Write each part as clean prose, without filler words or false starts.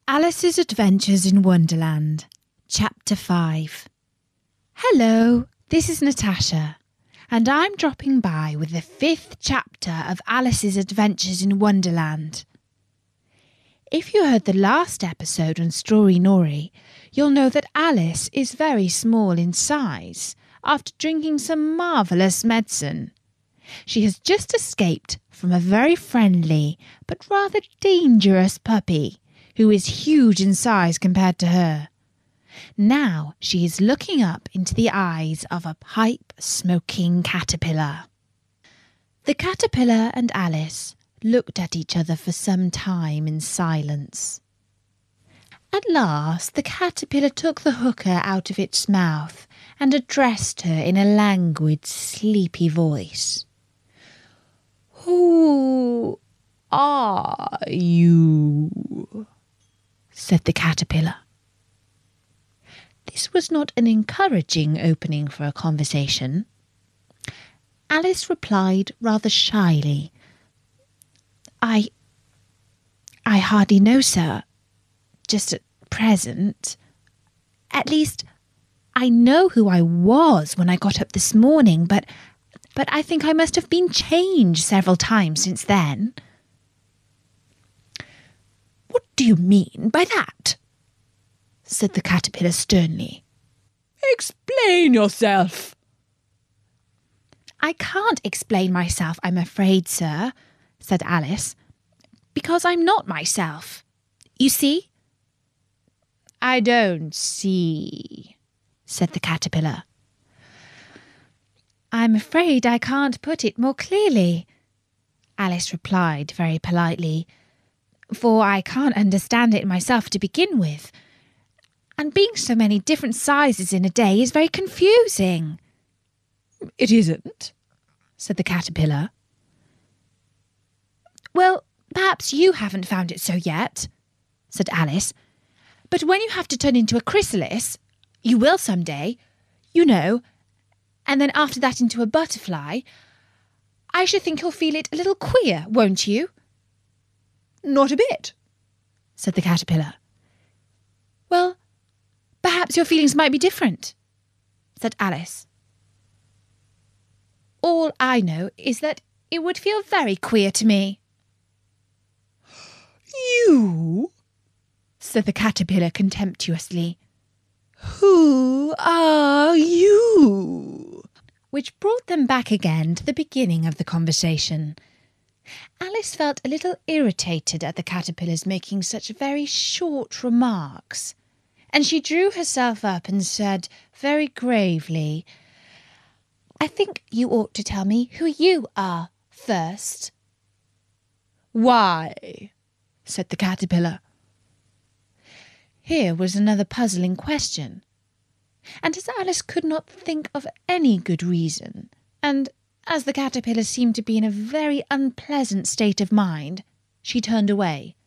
Alice's Adventures in Wonderland, Chapter 5. Hello, this is Natasha, and I'm dropping by with the 5th chapter of Alice's Adventures in Wonderland. If you heard the last episode on Story Nori, you'll know that Alice is very small in size after drinking some marvellous medicine. She has just escaped from a very friendly but rather dangerous puppy who is huge in size compared to her. Now she is looking up into the eyes of a pipe-smoking caterpillar. The caterpillar and Alice looked at each other for some time in silence. At last the caterpillar took the hooker out of its mouth and addressed her in a languid, sleepy voice. "Who are you?" said the caterpillar. This was not an encouraging opening for a conversation. Alice replied rather shyly, I hardly know, sir. Just at present. At least, I know who I was when I got up this morning, but I think I must have been changed several times since then." "What do you mean by that?" said the caterpillar sternly. "Explain yourself." "I can't explain myself, I'm afraid, sir," said Alice, "because I'm not myself. You see?" "I don't see," said the caterpillar. "I'm afraid I can't put it more clearly," Alice replied very politely, "for I can't understand it myself to begin with. And being so many different sizes in a day is very confusing." "It isn't," said the caterpillar. "Well, perhaps you haven't found it so yet," said Alice. "But when you have to turn into a chrysalis, you will some day, you know, and then after that into a butterfly, I should think you'll feel it a little queer, won't you?" "Not a bit," said the caterpillar. "Well, perhaps your feelings might be different," said Alice. "All I know is that it would feel very queer to me." "You?" said the caterpillar contemptuously. "Who are you?" Which brought them back again to the beginning of the conversation. Alice felt a little irritated at the caterpillars making such very short remarks, and she drew herself up and said very gravely, "I think you ought to tell me who you are first." "Why?" said the caterpillar. Here was another puzzling question, and as Alice could not think of any good reason, and as the caterpillar seemed to be in a very unpleasant state of mind, she turned away.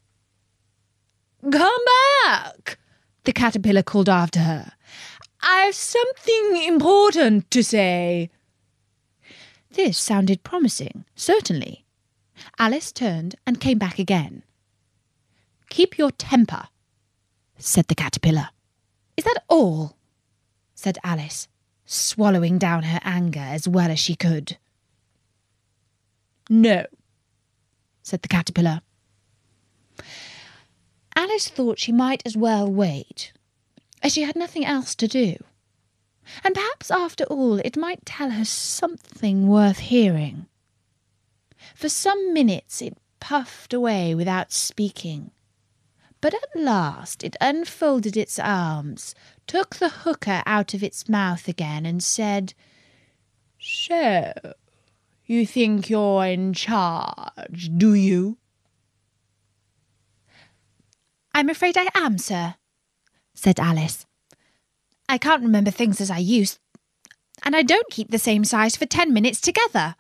"Come back!" the caterpillar called after her. "I've something important to say." This sounded promising, certainly. Alice turned and came back again. "Keep your temper," said the caterpillar. "Is that all?" said Alice, swallowing down her anger as well as she could. "No," said the caterpillar. Alice thought she might as well wait, as she had nothing else to do. And perhaps after all it might tell her something worth hearing. For some minutes it puffed away without speaking, but at last it unfolded its arms, took the hooker out of its mouth again, and said, "So, you think you're in charge, do you?" "I'm afraid I am, sir," said Alice. "I can't remember things as I used, and I don't keep the same size for 10 minutes together."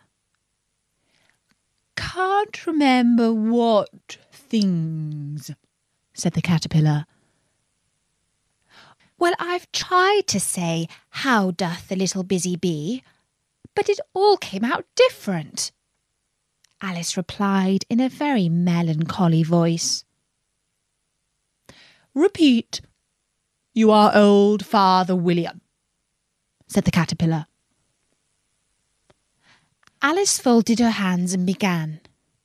"Can't remember what things?" said the caterpillar. "Well, I've tried to say, 'How doth the little busy bee?' but it all came out different," Alice replied in a very melancholy voice. Repeat. You are old, Father William, said the caterpillar. Alice folded her hands and began.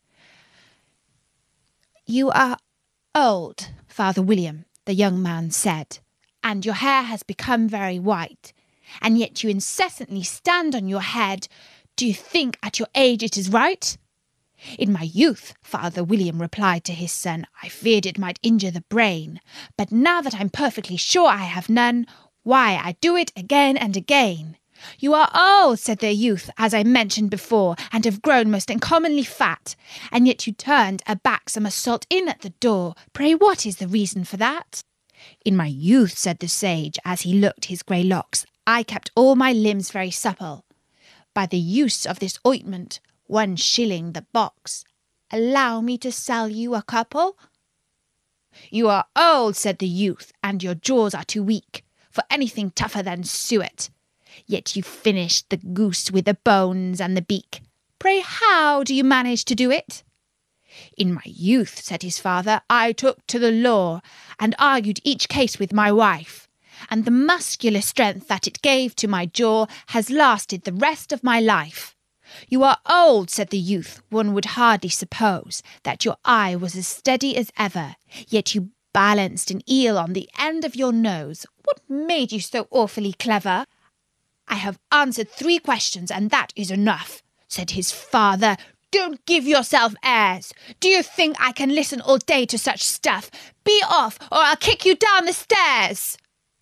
You are old, Father William, the young man said, and your hair has become very white, and yet you incessantly stand on your head. Do you think at your age it is right? In my youth, Father William replied to his son, I feared it might injure the brain, but now that I'm perfectly sure I have none, why, I do it again and again. You are old, said the youth, as I mentioned before, and have grown most uncommonly fat, and yet you turned a backsome assault in at the door. Pray, what is the reason for that? In my youth, said the sage, as he looked his grey locks, I kept all my limbs very supple. By the use of this ointment, 1 shilling the box. Allow me to sell you a couple? You are old, said the youth, and your jaws are too weak for anything tougher than suet. Yet you finished the goose with the bones and the beak. Pray, how do you manage to do it? In my youth, said his father, I took to the law and argued each case with my wife, and the muscular strength that it gave to my jaw has lasted the rest of my life. You are old, said the youth. One would hardly suppose that your eye was as steady as ever, yet you balanced an eel on the end of your nose. What made you so awfully clever? I have answered 3 questions, and that is enough, said his father. Don't give yourself airs. Do you think I can listen all day to such stuff? Be off, or I'll kick you down the stairs.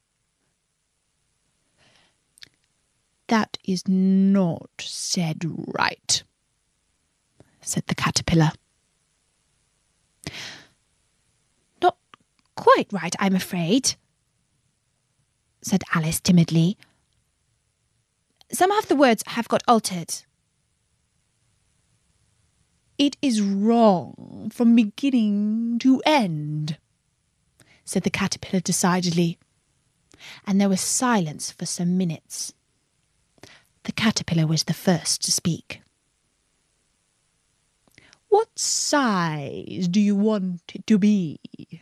That is not said right, said the caterpillar. Not quite right, I'm afraid, said Alice timidly. Some of the words have got altered. It is wrong from beginning to end, said the caterpillar decidedly, and there was silence for some minutes. The caterpillar was the first to speak. What size do you want it to be?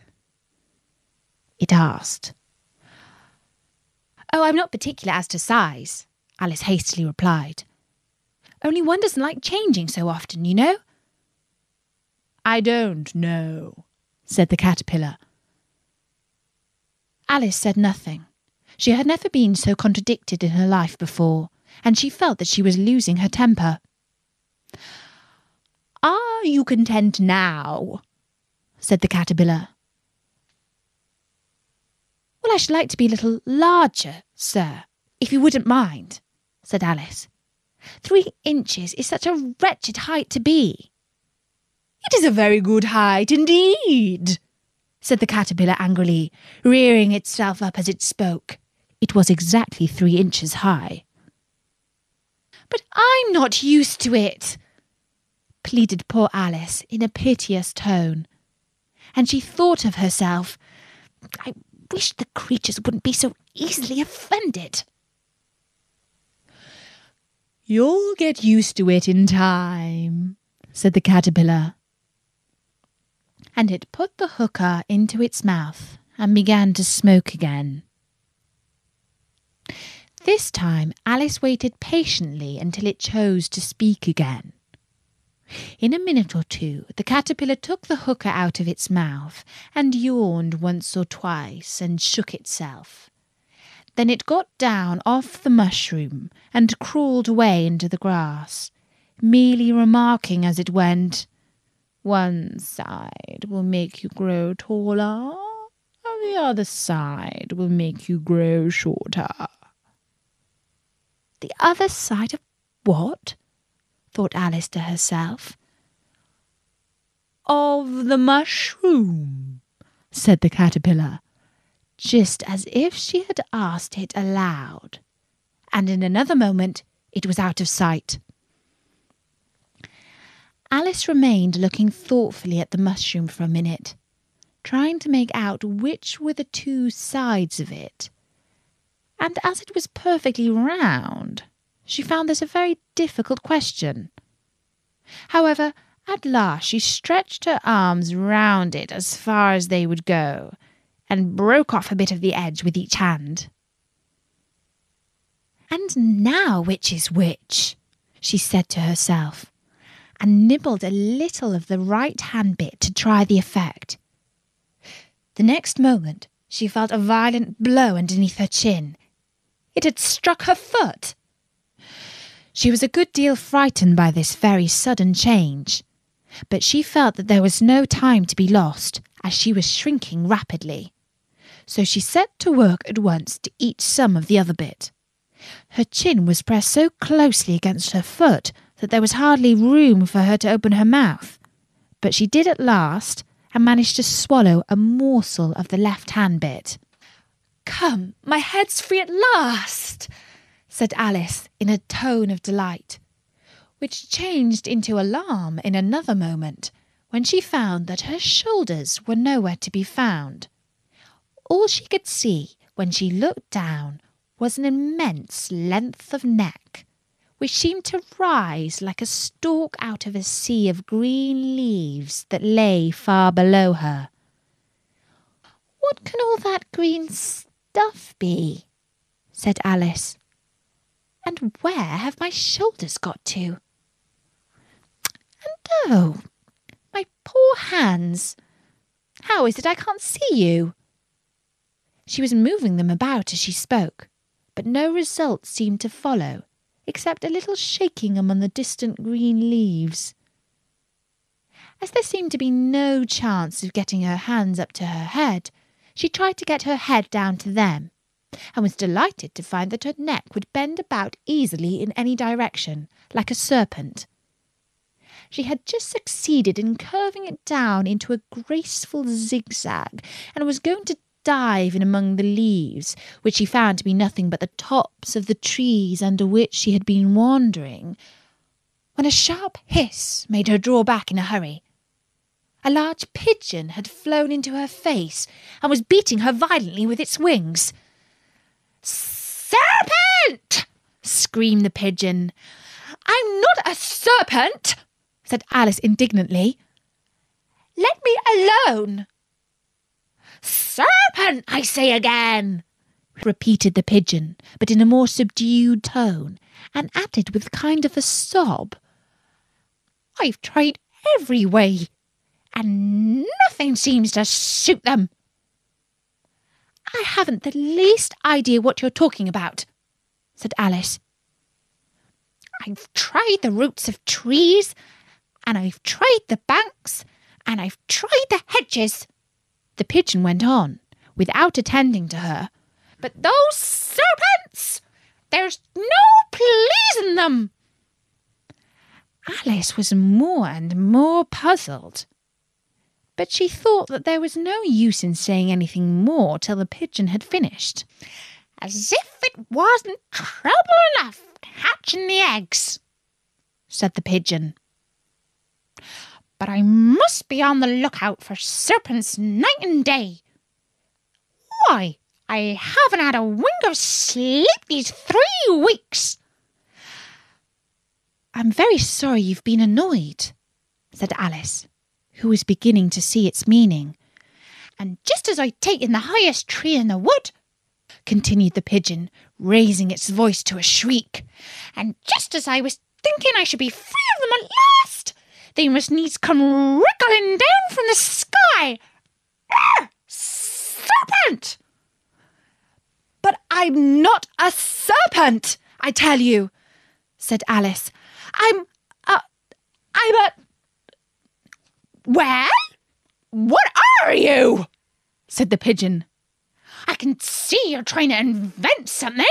It asked. Oh, I'm not particular as to size, Alice hastily replied. Only one doesn't like changing so often, you know. I don't know, said the caterpillar. Alice said nothing. She had never been so contradicted in her life before, and she felt that she was losing her temper. Are you content now? Said the caterpillar. Well, I should like to be a little larger, sir, if you wouldn't mind, said Alice. 3 inches is such a wretched height to be. It is a very good height indeed, said the caterpillar angrily, rearing itself up as it spoke. It was exactly 3 inches high. But I'm not used to it, pleaded poor Alice in a piteous tone, and she thought of herself, I wish the creatures wouldn't be so easily offended. You'll get used to it in time, said the caterpillar, and it put the hookah into its mouth and began to smoke again. This time Alice waited patiently until it chose to speak again. In a minute or 2, the caterpillar took the hookah out of its mouth and yawned once or twice and shook itself. Then it got down off the mushroom and crawled away into the grass, merely remarking as it went, One side will make you grow taller, and the other side will make you grow shorter. The other side of what? Thought Alice to herself. Of the mushroom, said the caterpillar, just as if she had asked it aloud, and in another moment it was out of sight. Alice remained looking thoughtfully at the mushroom for a minute, trying to make out which were the 2 sides of it, and as it was perfectly round, she found this a very difficult question. However, at last she stretched her arms round it as far as they would go, and broke off a bit of the edge with each hand. "And now which is which?" she said to herself, and nibbled a little of the right hand bit to try the effect. The next moment she felt a violent blow underneath her chin. It had struck her foot. She was a good deal frightened by this very sudden change, but she felt that there was no time to be lost, as she was shrinking rapidly. So she set to work at once to eat some of the other bit. Her chin was pressed so closely against her foot that there was hardly room for her to open her mouth, but she did at last, and managed to swallow a morsel of the left-hand bit. "Come, my head's free at last," said Alice in a tone of delight, which changed into alarm in another moment when she found that her shoulders were nowhere to be found. All she could see when she looked down was an immense length of neck, which seemed to rise like a stalk out of a sea of green leaves that lay far below her. "What can all that green stuff be?" said Alice. "And where have my shoulders got to? And oh, my poor hands! How is it I can't see you?" She was moving them about as she spoke, but no result seemed to follow, except a little shaking among the distant green leaves. As there seemed to be no chance of getting her hands up to her head, she tried to get her head down to them, and was delighted to find that her neck would bend about easily in any direction, like a serpent. She had just succeeded in curving it down into a graceful zigzag, and was going to dive in among the leaves, which she found to be nothing but the tops of the trees under which she had been wandering, when a sharp hiss made her draw back in a hurry. A large pigeon had flown into her face, and was beating her violently with its wings. "Serpent!" screamed the pigeon. "I'm not a serpent," said Alice indignantly. "Let me alone." "Serpent, I say again," repeated the pigeon, but in a more subdued tone, and added with a kind of a sob, "I've tried every way, and nothing seems to suit them." "I haven't the least idea what you're talking about," said Alice. "I've tried the roots of trees, and I've tried the banks, and I've tried the hedges," the pigeon went on, without attending to her. "But those serpents, there's no pleasing them." Alice was more and more puzzled, but she thought that there was no use in saying anything more till the pigeon had finished. "As if it wasn't trouble enough hatching the eggs," said the pigeon. "But I must be on the lookout for serpents night and day. Why, I haven't had a wink of sleep these 3 weeks." "I'm very sorry you've been annoyed," said Alice, who was beginning to see its meaning. "And just as I'd taken the highest tree in the wood," continued the pigeon, raising its voice to a shriek, "and just as I was thinking I should be free of them at last, they must needs come wriggling down from the sky. Serpent!" "But I'm not a serpent, I tell you," said Alice. I'm a... "Well, what are you?" said the pigeon. "I can see you're trying to invent something."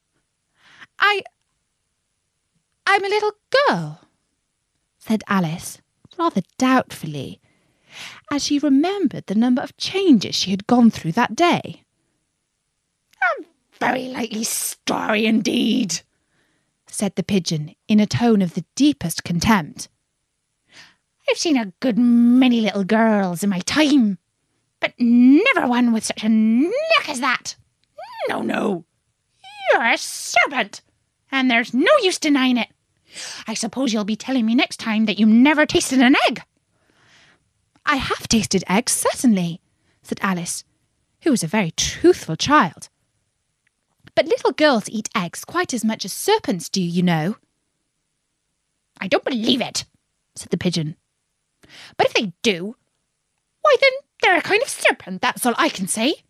I'm a little girl," said Alice, rather doubtfully, as she remembered the number of changes she had gone through that day. "A very likely story indeed," said the pigeon in a tone of the deepest contempt. "I've seen a good many little girls in my time, but never one with such a neck as that. No, you're a serpent, and there's no use denying it. I suppose you'll be telling me next time that you never tasted an egg." "I have tasted eggs, certainly," said Alice. who was a very truthful child. "But little girls eat eggs quite as much as serpents do, you know." "I don't believe it," said the pigeon. "But if they do, why then they're a kind of serpent, that's all I can say."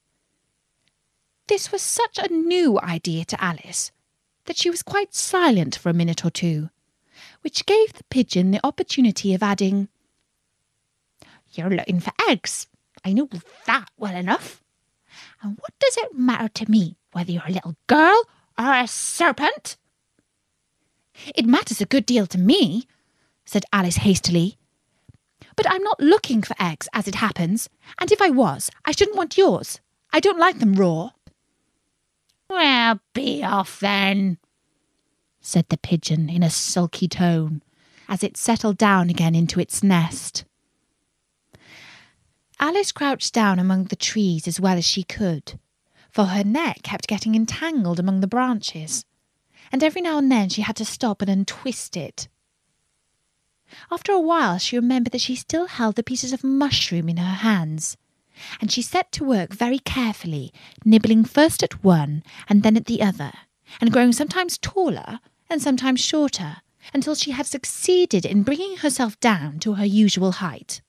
This was such a new idea to Alice that she was quite silent for a minute or two, which gave the pigeon the opportunity of adding, "You're looking for eggs. I know that well enough. And what does it matter to me whether you're a little girl or a serpent?" "It matters a good deal to me," said Alice hastily. "But I'm not looking for eggs, as it happens, and if I was, I shouldn't want yours. I don't like them raw." "Well, be off then," said the pigeon in a sulky tone, as it settled down again into its nest. Alice crouched down among the trees as well as she could, for her neck kept getting entangled among the branches, and every now and then she had to stop and untwist it. After a while she remembered that she still held the pieces of mushroom in her hands, and she set to work very carefully, nibbling first at one and then at the other, and growing sometimes taller and sometimes shorter, until she had succeeded in bringing herself down to her usual height.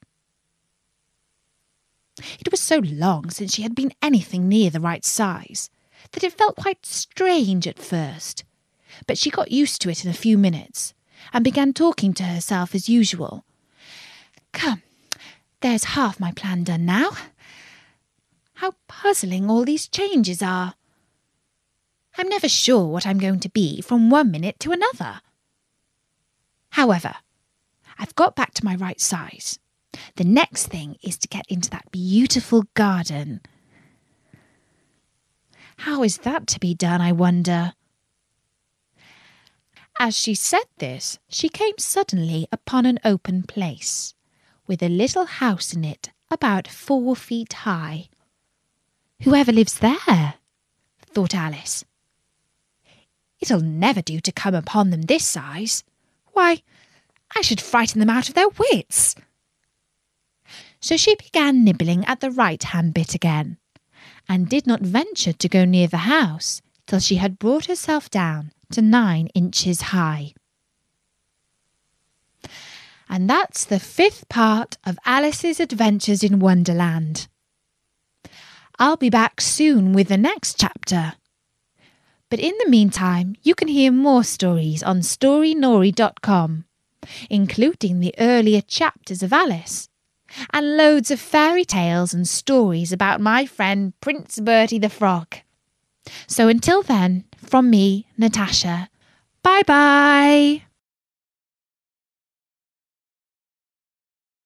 It was so long since she had been anything near the right size that it felt quite strange at first, but she got used to it in a few minutes and began talking to herself as usual. "Come, there's half my plan done now. How puzzling all these changes are. I'm never sure what I'm going to be from one minute to another. However, I've got back to my right size. The next thing is to get into that beautiful garden. How is that to be done, I wonder?" As she said this, she came suddenly upon an open place, with a little house in it about 4 feet high. "Whoever lives there?" thought Alice. "It'll never do to come upon them this size. Why, I should frighten them out of their wits." So she began nibbling at the right-hand bit again, and did not venture to go near the house till she had brought herself down to 9 inches high. And that's the 5th part of Alice's Adventures in Wonderland. I'll be back soon with the next chapter. But in the meantime, you can hear more stories on storynori.com, including the earlier chapters of Alice, and loads of fairy tales and stories about my friend Prince Bertie the Frog. So until then, from me, Natasha, bye-bye.